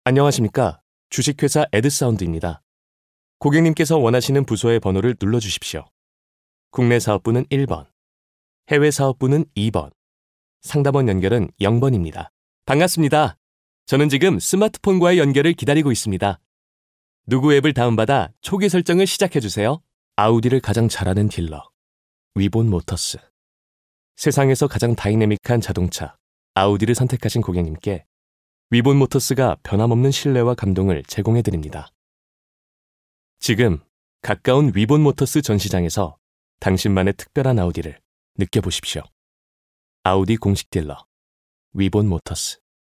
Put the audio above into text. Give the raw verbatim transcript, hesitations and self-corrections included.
안녕하십니까. 주식회사 에드사운드입니다. 고객님께서 원하시는 부서의 번호를 눌러주십시오. 국내 사업부는 일 번, 해외 사업부는 이 번, 상담원 연결은 영 번입니다. 반갑습니다. 저는 지금 스마트폰과의 연결을 기다리고 있습니다. 누구 앱을 다운받아 초기 설정을 시작해주세요. 아우디를 가장 잘하는 딜러, 위본 모터스. 세상에서 가장 다이내믹한 자동차, 아우디를 선택하신 고객님께 위본 모터스가 변함없는 신뢰와 감동을 제공해드립니다. 지금 가까운 위본 모터스 전시장에서 당신만의 특별한 아우디를 느껴보십시오. 아우디 공식 딜러, 위본 모터스.